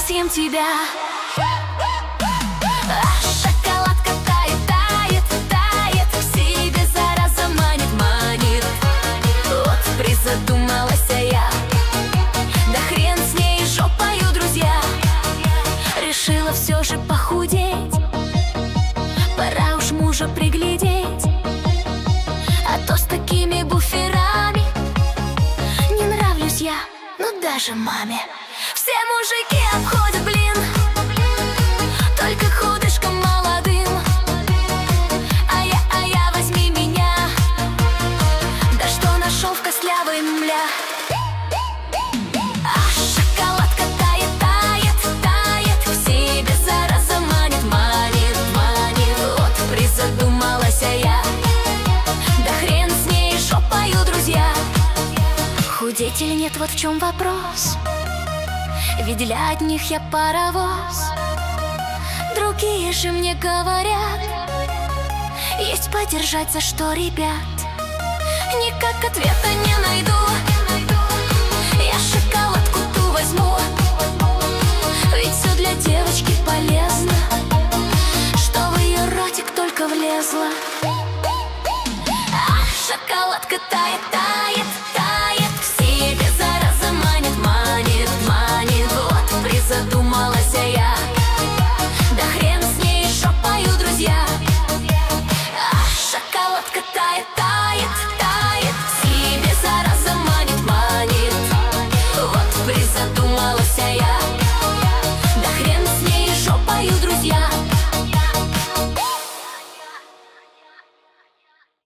съем тебя. Шоколадка тает, тает, тает, в себе зараза манит, манит. Вот призадумалась я, да хрен с ней, жопою, друзья. Решила все же похудеть, пора уж мужа приглядеть. А то с такими буферами не нравлюсь я, ну даже маме. Все мужики обходят, блин, только худышкам молодым. А я, возьми меня, да что нашел в костлявой мля. Шоколадка тает, тает, тает, в себе зараза манит, манит, манит. Вот призадумалась я, да хрен с ней, жопою, друзья. Худеть или нет, вот в чем вопрос. Ведь для одних я паровоз. Другие же мне говорят, есть подержать за что, ребят. Никак ответа не найду. Я шоколадку ту возьму, ведь все для девочки полезно, что в ее ротик только влезло.